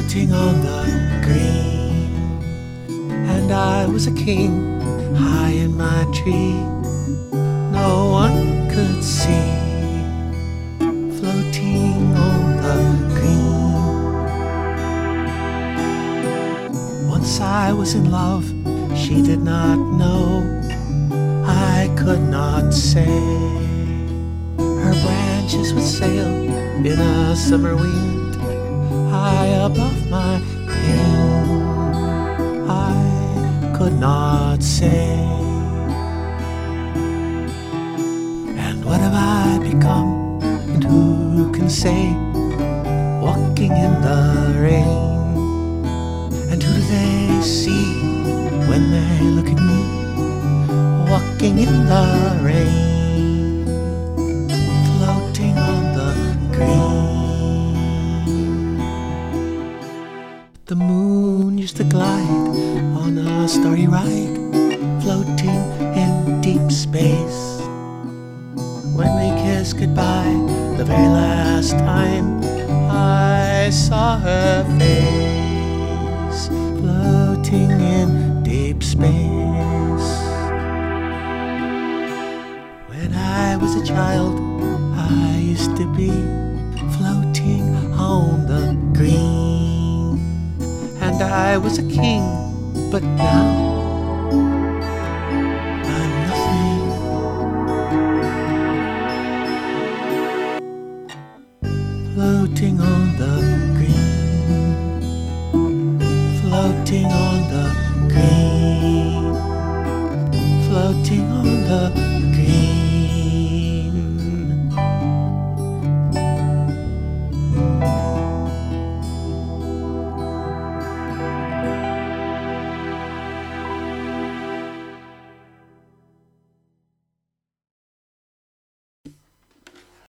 floating on the green. And I was a king, high in my tree, no one could see, floating on the green. Once I was in love, she did not know, I could not say. Her branches would sail in a summer wind, high above my head. I could not say. And what have I become? And who can say? Walking in the rain. And who do they see when they look at me? Walking in the rain, floating on the green. The moon used to glide on a starry ride, floating in deep space. When we kissed goodbye the very last time, I saw her face, floating in deep space. When I was a child, I used to be floating on the green. And I was a king, but now I'm nothing. Floating on the green, floating on the green, floating on the